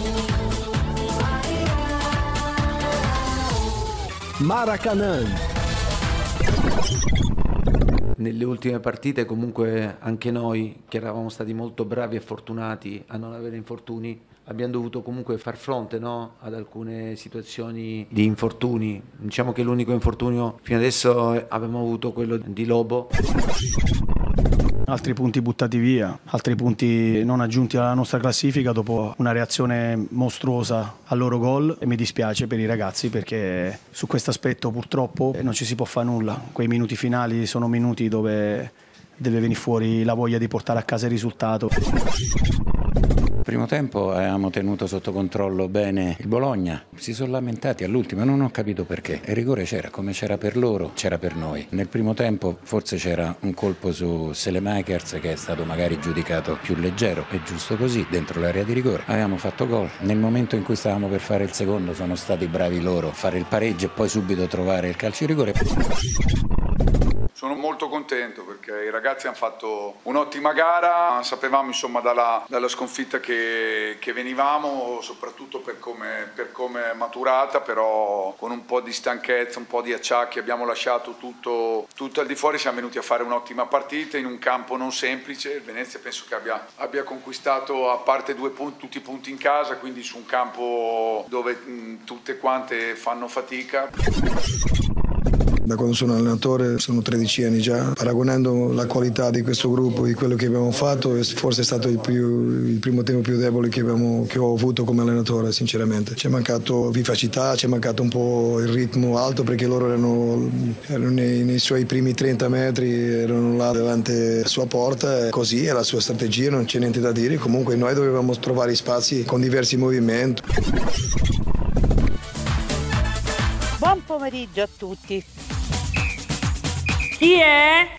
Maracanã. Nelle ultime partite comunque anche noi, che eravamo stati molto bravi e fortunati a non avere infortuni, abbiamo dovuto comunque far fronte, no, ad alcune situazioni di infortuni. Diciamo che l'unico infortunio fino adesso abbiamo avuto quello di Lobo. Altri punti buttati via, altri punti non aggiunti alla nostra classifica dopo una reazione mostruosa al loro gol, e mi dispiace per i ragazzi perché su questo aspetto purtroppo non ci si può fare nulla. Quei minuti finali sono minuti dove deve venire fuori la voglia di portare a casa il risultato. Primo tempo avevamo tenuto sotto controllo bene il Bologna, si sono lamentati all'ultimo, non ho capito perché. Il rigore c'era, come c'era per loro, c'era per noi. Nel primo tempo forse c'era un colpo su Selemakers che è stato magari giudicato più leggero, è giusto così, dentro l'area di rigore. Avevamo fatto gol, nel momento in cui stavamo per fare il secondo sono stati bravi loro a fare il pareggio e poi subito trovare il calcio di rigore. Sono molto contento perché i ragazzi hanno fatto un'ottima gara, sapevamo insomma dalla sconfitta che venivamo, soprattutto per come è maturata, però con un po' di stanchezza, un po' di acciacchi abbiamo lasciato tutto al di fuori, siamo venuti a fare un'ottima partita in un campo non semplice. Il Venezia penso che abbia conquistato, a parte 2 punti, tutti i punti in casa, quindi su un campo dove tutte quante fanno fatica. Da quando sono allenatore sono 13 anni già, paragonando la qualità di questo gruppo, di quello che abbiamo fatto, forse è stato il primo tempo più debole che ho avuto come allenatore, sinceramente. Ci è mancato vivacità, ci è mancato un po' il ritmo alto perché loro erano nei suoi primi 30 metri, erano là davanti alla sua porta, così è la sua strategia, non c'è niente da dire. Comunque noi dovevamo trovare spazi con diversi movimenti. Buon pomeriggio a tutti. Chi è?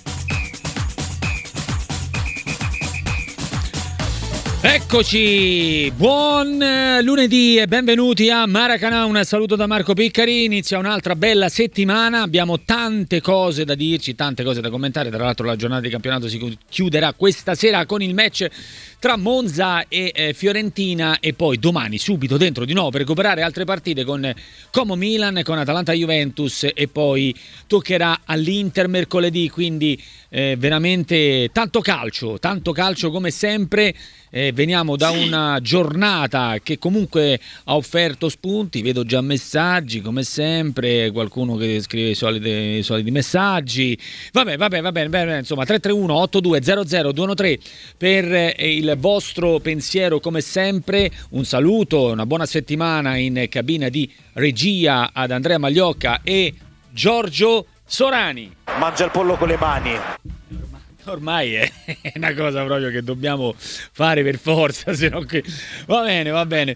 Eccoci, buon lunedì e benvenuti a Maracanã. Un saluto da Marco Piccari. Inizia un'altra bella settimana, abbiamo tante cose da dirci, tante cose da commentare. Tra l'altro la giornata di campionato si chiuderà questa sera con il match tra Monza e Fiorentina, e poi domani subito dentro di nuovo per recuperare altre partite con Como Milan, con Atalanta Juventus, e poi toccherà all'Inter mercoledì, quindi veramente tanto calcio come sempre. Veniamo da una giornata che comunque ha offerto spunti, vedo già messaggi come sempre, qualcuno che scrive i soliti messaggi. Vabbè, insomma 331 8200 213 per il vostro pensiero come sempre. Un saluto, una buona settimana in cabina di regia ad Andrea Magliocca e Giorgio Sorani. Mangia il pollo con le mani. Ormai è una cosa proprio che dobbiamo fare per forza, se no che... Va bene.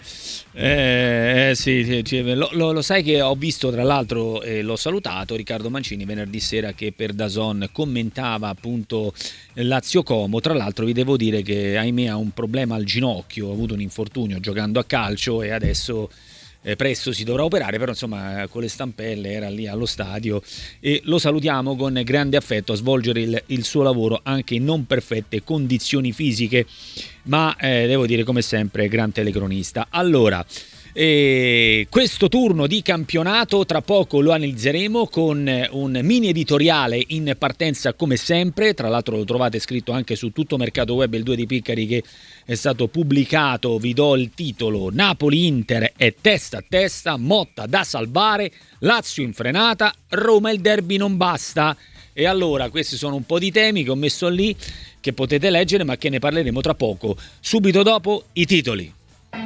Sì, lo sai che ho visto, tra l'altro, l'ho salutato, Riccardo Mancini venerdì sera, che per DAZN commentava appunto Lazio Como. Tra l'altro vi devo dire che ahimè ha un problema al ginocchio, ha avuto un infortunio giocando a calcio e adesso... presto si dovrà operare, però insomma con le stampelle era lì allo stadio e lo salutiamo con grande affetto a svolgere il suo lavoro anche in non perfette condizioni fisiche, ma devo dire come sempre gran telecronista. Allora, questo turno di campionato tra poco lo analizzeremo con un mini editoriale in partenza come sempre. Tra l'altro lo trovate scritto anche su Tutto Mercato Web, il 2 di Piccari, che è stato pubblicato. Vi do il titolo: Napoli-Inter è testa a testa, Motta da salvare, Lazio in frenata, Roma il derby non basta. E allora questi sono un po' di temi che ho messo lì, che potete leggere ma che ne parleremo tra poco, subito dopo i titoli.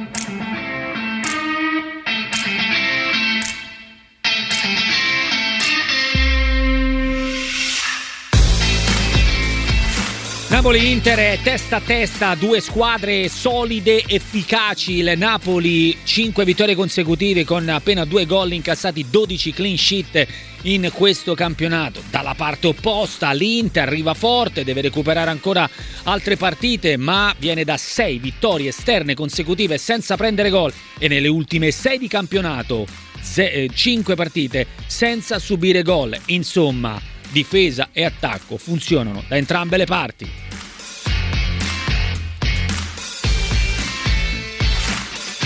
Napoli-Inter è testa a testa, 2 squadre solide, efficaci. Il Napoli 5 vittorie consecutive con appena 2 gol incassati, 12 clean sheet in questo campionato. Dalla parte opposta l'Inter arriva forte, deve recuperare ancora altre partite, ma viene da 6 vittorie esterne consecutive senza prendere gol, e nelle ultime 6 di campionato 5 partite senza subire gol. Insomma, difesa e attacco funzionano da entrambe le parti.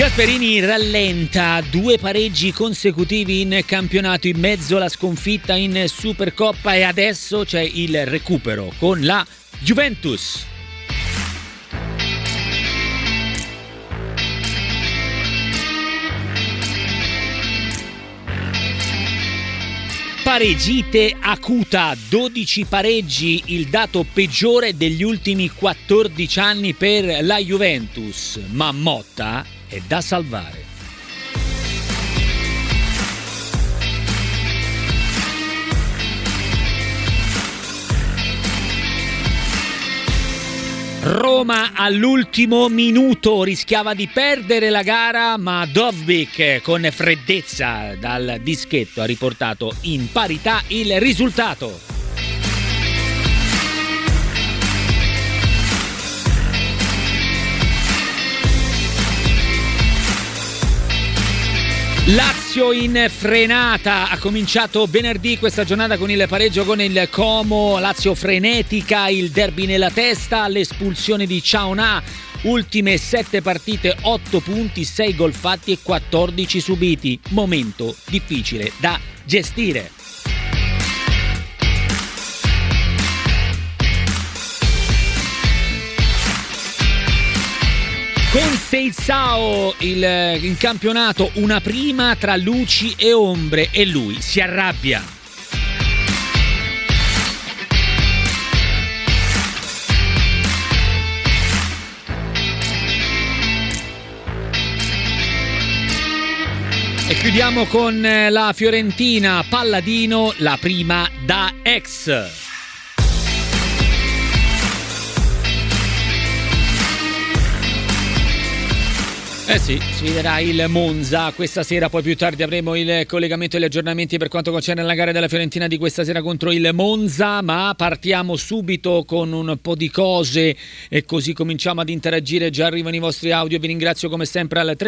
Gasperini rallenta 2 pareggi consecutivi in campionato, in mezzo alla sconfitta in Supercoppa, e adesso c'è il recupero con la Juventus. Paregite acuta, 12 pareggi, il dato peggiore degli ultimi 14 anni per la Juventus, ma Motta è da salvare. Roma all'ultimo minuto rischiava di perdere la gara, ma Dovbyk con freddezza dal dischetto ha riportato in parità il risultato. Lazio in frenata, ha cominciato venerdì questa giornata con il pareggio con il Como. Lazio frenetica, il derby nella testa, l'espulsione di Ciaonà. Ultime 7 partite, 8 punti, 6 gol fatti e 14 subiti. Momento difficile da gestire. Con Seitzao in campionato una prima tra luci e ombre e lui si arrabbia. E chiudiamo con la Fiorentina, Palladino, la prima da ex. Sì, sfiderà il Monza questa sera, poi più tardi avremo il collegamento e gli aggiornamenti per quanto concerne la gara della Fiorentina di questa sera contro il Monza, ma partiamo subito con un po' di cose e così cominciamo ad interagire. Già arrivano i vostri audio, vi ringrazio come sempre al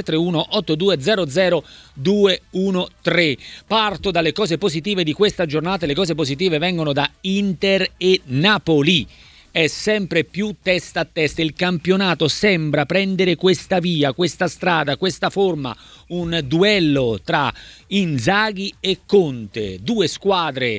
331-8200-213. Parto dalle cose positive di questa giornata, le cose positive vengono da Inter e Napoli. È sempre più testa a testa, il campionato sembra prendere questa via, questa strada, questa forma, un duello tra Inzaghi e Conte, 2 squadre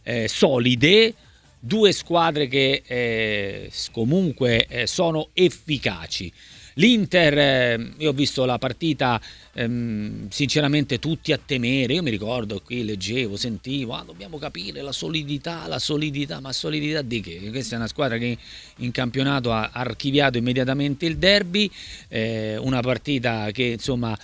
solide, 2 squadre che comunque sono efficaci. L'Inter, io ho visto la partita, sinceramente tutti a temere. Io mi ricordo qui, leggevo, sentivo, dobbiamo capire la solidità, ma solidità di che? Questa è una squadra che in campionato ha archiviato immediatamente il derby, una partita che insomma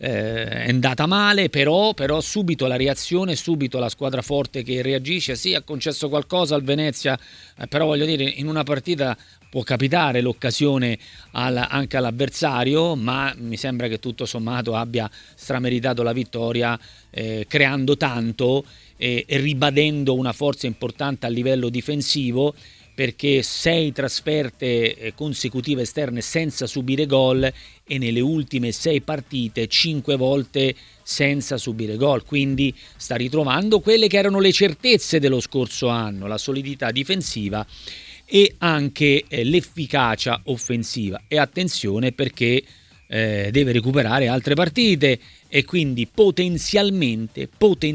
è andata male, però subito la reazione, subito la squadra forte che reagisce. Sì, ha concesso qualcosa al Venezia, però voglio dire, in una partita può capitare l'occasione anche all'avversario, ma mi sembra che tutto sommato abbia strameritato la vittoria, creando tanto e ribadendo una forza importante a livello difensivo, perché 6 trasferte consecutive esterne senza subire gol e nelle ultime 6 partite 5 volte senza subire gol, quindi sta ritrovando quelle che erano le certezze dello scorso anno, la solidità difensiva e anche l'efficacia offensiva. E attenzione, perché deve recuperare altre partite e quindi potenzialmente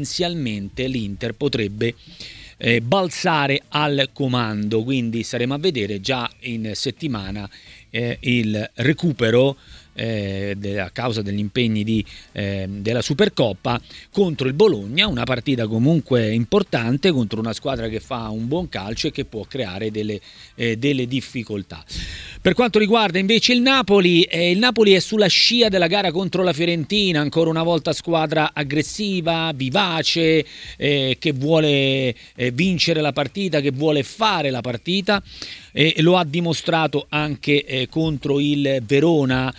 l'Inter potrebbe balzare al comando, quindi saremo a vedere già in settimana il recupero a causa degli impegni della Supercoppa contro il Bologna, una partita comunque importante contro una squadra che fa un buon calcio e che può creare delle difficoltà. Per quanto riguarda invece il Napoli è sulla scia della gara contro la Fiorentina, ancora una volta squadra aggressiva, vivace, che vuole vincere la partita, che vuole fare la partita, e lo ha dimostrato anche contro il Verona.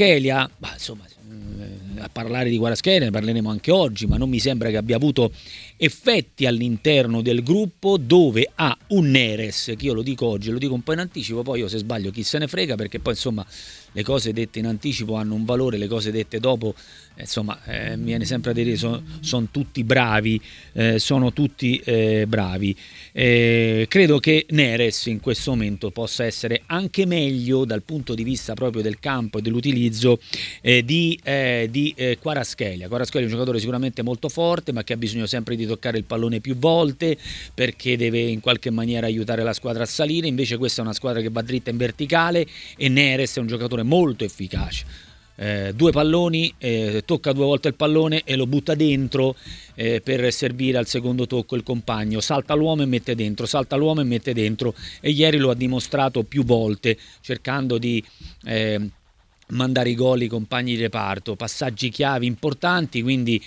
Kvaratskhelia, insomma, a parlare di Kvaratskhelia ne parleremo anche oggi, ma non mi sembra che abbia avuto effetti all'interno del gruppo dove ha un Neres, che io lo dico oggi, lo dico un po' in anticipo, poi io se sbaglio chi se ne frega, perché poi insomma le cose dette in anticipo hanno un valore, le cose dette dopo insomma mi viene sempre a dire sono tutti bravi, sono tutti bravi. Credo che Neres in questo momento possa essere anche meglio dal punto di vista proprio del campo e dell'utilizzo di Kvaratskhelia. Kvaratskhelia è un giocatore sicuramente molto forte, ma che ha bisogno sempre di toccare il pallone più volte, perché deve in qualche maniera aiutare la squadra a salire. Invece questa è una squadra che va dritta in verticale e Neres è un giocatore molto efficace. 2 palloni, tocca 2 volte il pallone e lo butta dentro per servire al secondo tocco il compagno, salta l'uomo e mette dentro, salta l'uomo e mette dentro, e ieri lo ha dimostrato più volte cercando di mandare i gol ai compagni di reparto, passaggi chiavi importanti, quindi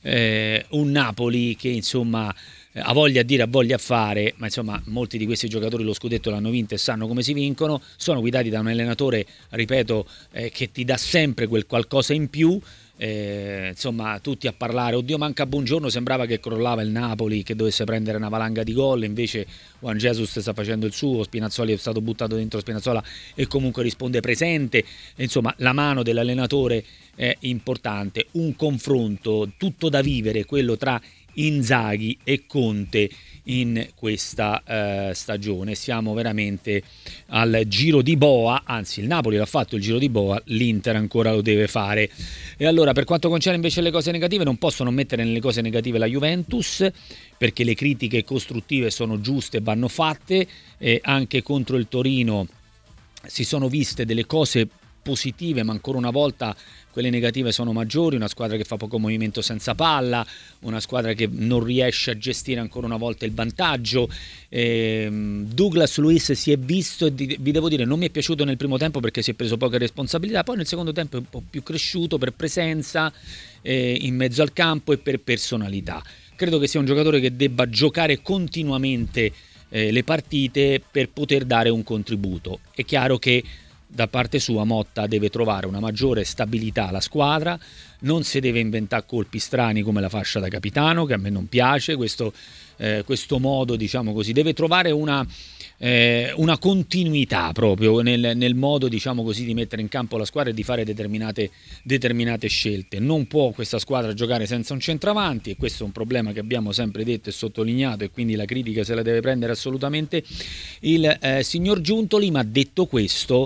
un Napoli che insomma ha voglia a dire, ha voglia a fare, ma insomma molti di questi giocatori lo scudetto l'hanno vinto e sanno come si vincono, sono guidati da un allenatore, ripeto, che ti dà sempre quel qualcosa in più. Insomma tutti a parlare, oddio manca Buongiorno, sembrava che crollava il Napoli, che dovesse prendere una valanga di gol, invece Juan Jesus sta facendo il suo, Spinazzola è stato buttato dentro Spinazzola e comunque risponde presente, insomma la mano dell'allenatore è importante, un confronto tutto da vivere quello tra Inzaghi e Conte in questa stagione. Siamo veramente al giro di boa, anzi il Napoli l'ha fatto il giro di boa, l'Inter ancora lo deve fare. E allora per quanto concerne invece le cose negative, non posso non mettere nelle cose negative la Juventus, perché le critiche costruttive sono giuste e vanno fatte, anche contro il Torino si sono viste delle cose positive, ma ancora una volta quelle negative sono maggiori, una squadra che fa poco movimento senza palla, una squadra che non riesce a gestire ancora una volta il vantaggio. Douglas Luiz si è visto, e vi devo dire non mi è piaciuto nel primo tempo perché si è preso poche responsabilità, poi nel secondo tempo è un po' più cresciuto per presenza in mezzo al campo e per personalità. Credo che sia un giocatore che debba giocare continuamente le partite per poter dare un contributo. È chiaro che da parte sua Motta deve trovare una maggiore stabilità alla squadra, non si deve inventare colpi strani come la fascia da capitano, che a me non piace, questo modo, diciamo così, deve trovare una continuità proprio nel modo, diciamo così, di mettere in campo la squadra e di fare determinate scelte. Non può questa squadra giocare senza un centravanti, e questo è un problema che abbiamo sempre detto e sottolineato, e quindi la critica se la deve prendere assolutamente il signor Giuntoli. Ma detto questo,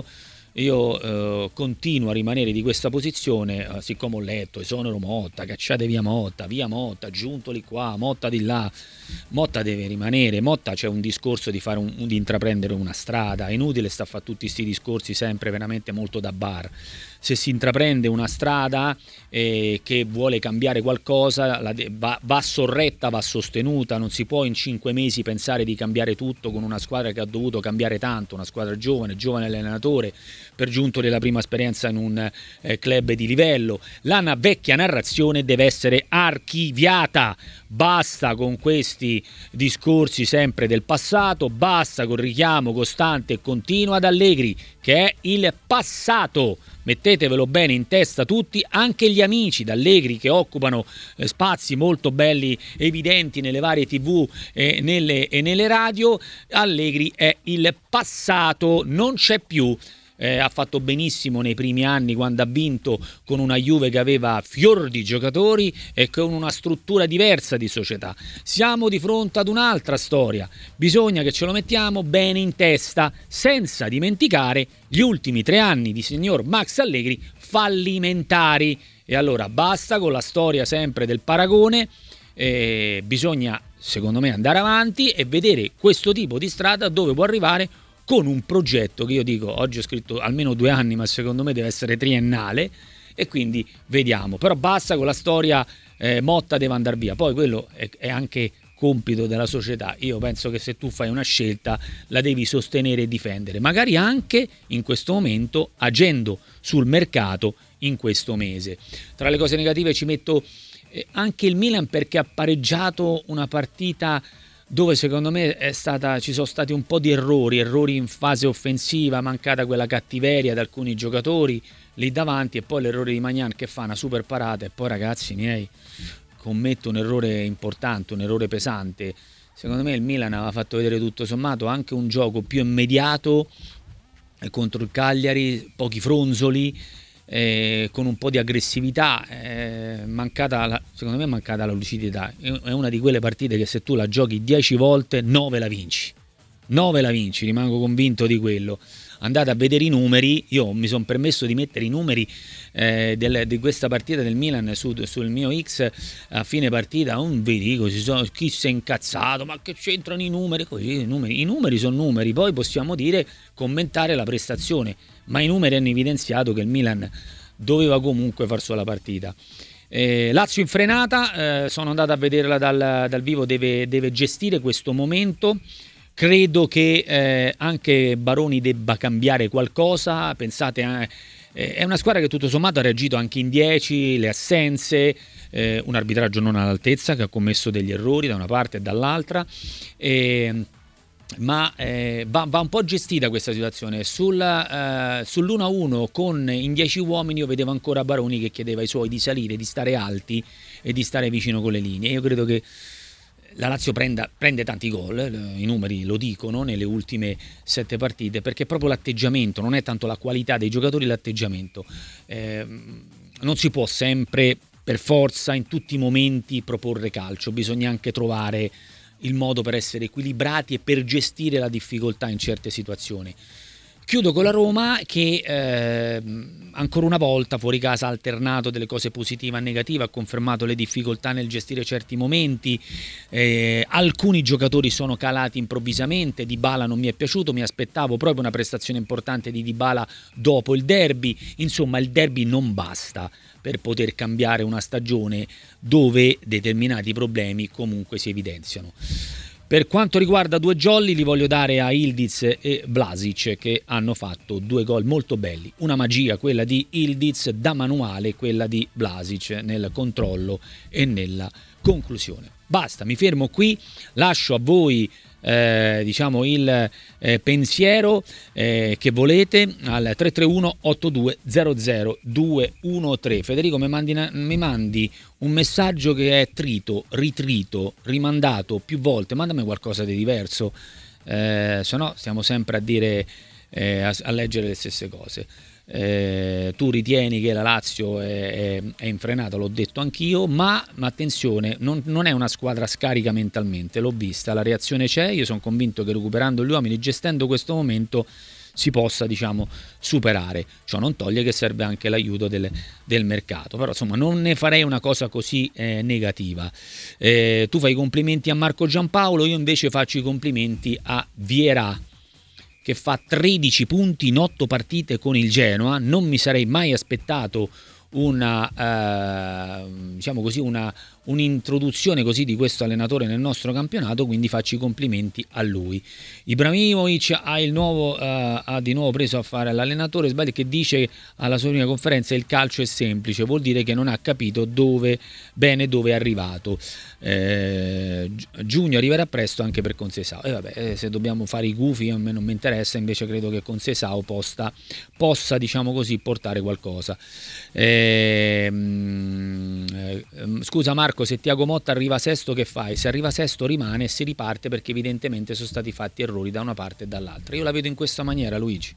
io continuo a rimanere di questa posizione, siccome ho letto esonero Motta, cacciate via Motta, Giuntoli qua, Motta di là. Motta deve rimanere. Motta c'è un discorso di fare di intraprendere una strada, è inutile sta a fare tutti questi discorsi sempre veramente molto da bar. Se si intraprende una strada che vuole cambiare qualcosa, va sorretta, va sostenuta. Non si può in 5 mesi pensare di cambiare tutto con una squadra che ha dovuto cambiare tanto, una squadra giovane allenatore, per giunto della prima esperienza in un club di livello. La vecchia narrazione deve essere archiviata. Basta con questi discorsi sempre del passato, basta col richiamo costante e continuo ad Allegri, che è il passato. Mettetevelo bene in testa tutti, anche gli amici d'Allegri che occupano spazi molto belli, evidenti nelle varie TV e nelle radio. Allegri è il passato, non c'è più. Ha fatto benissimo nei primi anni quando ha vinto con una Juve che aveva fior di giocatori e con una struttura diversa di società. Siamo di fronte ad un'altra storia, bisogna che ce lo mettiamo bene in testa, senza dimenticare gli ultimi 3 anni di signor Max Allegri fallimentari. E allora basta con la storia sempre del paragone, bisogna secondo me andare avanti e vedere questo tipo di strada dove può arrivare, con un progetto che io dico, oggi ho scritto almeno 2 anni, ma secondo me deve essere triennale, e quindi vediamo. Però basta con la storia Motta deve andare via, poi quello è anche compito della società. Io penso che se tu fai una scelta la devi sostenere e difendere, magari anche in questo momento agendo sul mercato in questo mese. Tra le cose negative ci metto anche il Milan, perché ha pareggiato una partita dove secondo me ci sono stati un po' di errori in fase offensiva, mancata quella cattiveria da alcuni giocatori lì davanti, e poi l'errore di Maignan che fa una super parata, e poi ragazzi miei, commette un errore importante, un errore pesante. Secondo me il Milan aveva fatto vedere tutto sommato anche un gioco più immediato contro il Cagliari, pochi fronzoli, con un po' di aggressività, secondo me è mancata la lucidità. È una di quelle partite che se tu la giochi 10 volte 9 la vinci, rimango convinto di quello. Andate a vedere i numeri, io mi sono permesso di mettere i numeri di questa partita del Milan sul mio X a fine partita. Non vi dico chi si è incazzato, ma che c'entrano i numeri? Così, i numeri sono numeri, poi possiamo commentare la prestazione, ma i numeri hanno evidenziato che il Milan doveva comunque far sua la partita. Lazio in frenata, sono andato a vederla dal vivo, deve gestire questo momento. Credo che anche Baroni debba cambiare qualcosa. Pensate, è una squadra che tutto sommato ha reagito anche in 10, le assenze, un arbitraggio non all'altezza che ha commesso degli errori da una parte e dall'altra, ma va un po' gestita questa situazione. Sull'1-1 in 10 uomini io vedevo ancora Baroni che chiedeva ai suoi di salire, di stare alti e di stare vicino con le linee. Io credo che la Lazio prende tanti gol, i numeri lo dicono, nelle ultime 7 partite, perché proprio l'atteggiamento, non è tanto la qualità dei giocatori, l'atteggiamento. Non si può sempre, per forza, in tutti i momenti proporre calcio, bisogna anche trovare il modo per essere equilibrati e per gestire la difficoltà in certe situazioni. Chiudo con la Roma che ancora una volta fuori casa ha alternato delle cose positive a negative, ha confermato le difficoltà nel gestire certi momenti, alcuni giocatori sono calati improvvisamente. Dybala non mi è piaciuto, mi aspettavo proprio una prestazione importante di Dybala dopo il derby. Insomma, il derby non basta per poter cambiare una stagione dove determinati problemi comunque si evidenziano. Per quanto riguarda due jolly, li voglio dare a Ildiz e Vlasic, che hanno fatto 2 gol molto belli. Una magia, quella di Ildiz, da manuale quella di Vlasic nel controllo e nella conclusione. Basta, mi fermo qui, lascio a voi il pensiero che volete al 331 8200 213. Federico, mi mandi un messaggio che è ritrito, rimandato più volte, mandami qualcosa di diverso, se no stiamo sempre a dire a leggere le stesse cose. Tu ritieni che la Lazio è infrenata, l'ho detto anch'io, ma attenzione, non è una squadra scarica mentalmente, l'ho vista, la reazione c'è, io sono convinto che recuperando gli uomini, gestendo questo momento, si possa superare. Ciò non toglie che serve anche l'aiuto del mercato, però insomma non ne farei una cosa così negativa. Tu fai i complimenti a Marco Giampaolo, io invece faccio i complimenti a Vieira, che fa 13 punti in 8 partite con il Genoa. Non mi sarei mai aspettato un'introduzione così di questo allenatore nel nostro campionato, quindi faccio i complimenti a lui. Ibrahimovic ha di nuovo preso a fare l'allenatore sbaglio, che dice alla sua prima conferenza: il calcio è semplice, vuol dire che non ha capito dove è arrivato. Giugno arriverà presto anche per Conceição, e se dobbiamo fare i gufi a me non mi interessa, invece credo che Conceição possa portare qualcosa. Scusa Marco, se Thiago Motta arriva sesto che fai? Se arriva sesto rimane e si riparte, perché evidentemente sono stati fatti errori da una parte e dall'altra. Io la vedo in questa maniera, Luigi.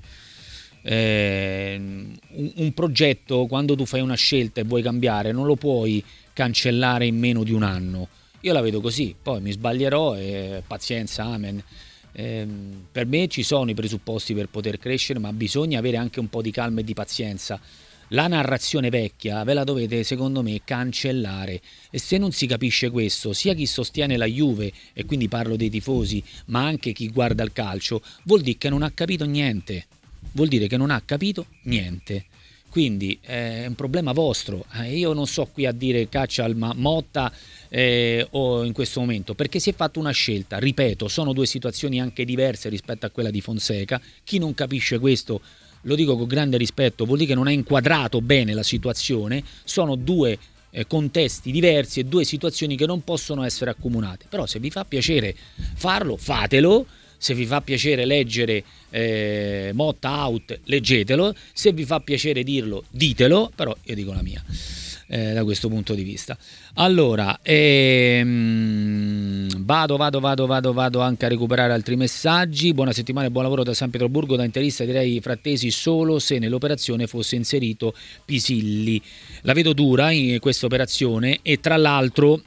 Un progetto, quando tu fai una scelta e vuoi cambiare, non lo puoi cancellare in meno di un anno. Io la vedo così, poi mi sbaglierò e pazienza, amen. Per me ci sono i presupposti per poter crescere, ma bisogna avere anche un po' di calma e di pazienza. La narrazione vecchia ve la dovete, secondo me, cancellare, e se non si capisce questo, sia chi sostiene la Juve, e quindi parlo dei tifosi, ma anche chi guarda il calcio, vuol dire che non ha capito niente. Quindi è un problema vostro. Io non so qui a dire caccia al Motta o in questo momento, perché si è fatta una scelta. Ripeto, sono 2 situazioni anche diverse rispetto a quella di Fonseca. Chi non capisce questo, lo dico con grande rispetto, vuol dire che non ha inquadrato bene la situazione. Sono 2 contesti diversi e 2 situazioni che non possono essere accomunate. Però se vi fa piacere farlo, fatelo. Se vi fa piacere leggere Motta out, leggetelo. Se vi fa piacere dirlo, ditelo, però io dico la mia. da questo punto di vista. Allora, vado anche a recuperare altri messaggi. Buona settimana e buon lavoro da San Pietroburgo. Da interista direi Frattesi solo se nell'operazione fosse inserito Pisilli. La vedo dura in questa operazione e tra l'altro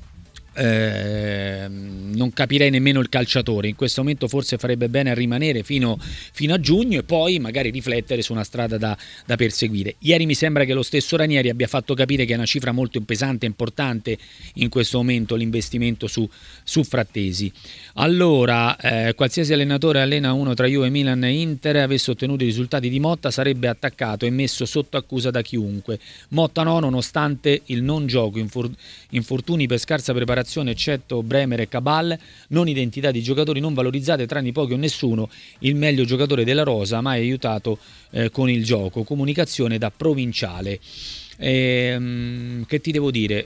non capirei nemmeno il calciatore. In questo momento forse farebbe bene a rimanere fino a giugno e poi magari riflettere su una strada da perseguire. Ieri mi sembra che lo stesso Ranieri abbia fatto capire che è una cifra molto pesante e importante in questo momento l'investimento su Frattesi. Allora, qualsiasi allenatore allena uno tra Juve, Milan e Inter avesse ottenuto i risultati di Motta sarebbe attaccato e messo sotto accusa da chiunque. Motta no, nonostante il non gioco, infortuni per scarsa preparazione eccetto Bremer e Cabal, non identità di giocatori non valorizzate tranne pochi o nessuno, il meglio giocatore della rosa mai aiutato con il gioco, comunicazione da provinciale. Che ti devo dire,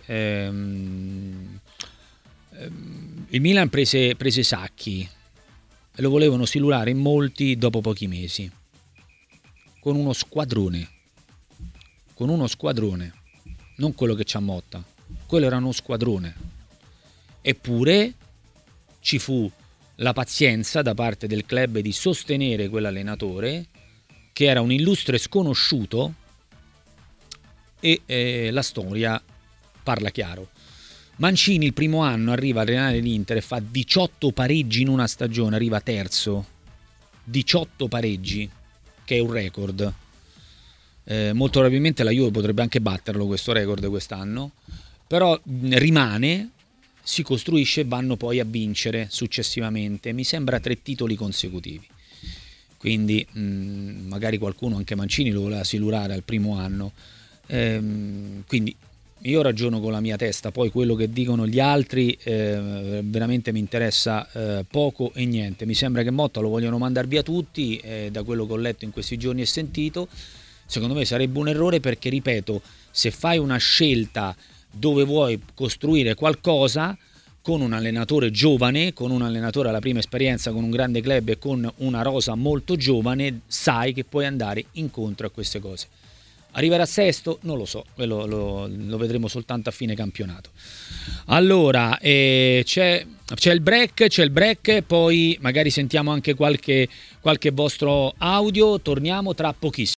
il Milan prese Sacchi e lo volevano silurare in molti dopo pochi mesi con uno squadrone, non quello che c'ha Motta, quello era uno squadrone. Eppure ci fu la pazienza da parte del club di sostenere quell'allenatore che era un illustre sconosciuto e la storia parla chiaro. Mancini il primo anno arriva a allenare l'Inter e fa 18 pareggi in una stagione, arriva terzo. 18 pareggi, che è un record. Molto probabilmente la Juve potrebbe anche batterlo questo record quest'anno, però rimane, si costruisce e vanno poi a vincere successivamente, mi sembra 3 titoli consecutivi, quindi magari qualcuno, anche Mancini, lo voleva silurare al primo anno, quindi io ragiono con la mia testa, poi quello che dicono gli altri veramente mi interessa poco e niente. Mi sembra che Motta lo vogliono mandare via tutti, da quello che ho letto in questi giorni e sentito. Secondo me sarebbe un errore perché, ripeto, se fai una scelta dove vuoi costruire qualcosa con un allenatore giovane, con un allenatore alla prima esperienza, con un grande club e con una rosa molto giovane, sai che puoi andare incontro a queste cose. Arriverà sesto? Non lo so, lo vedremo soltanto a fine campionato. Allora, c'è il break, poi magari sentiamo anche qualche vostro audio, torniamo tra pochissimo.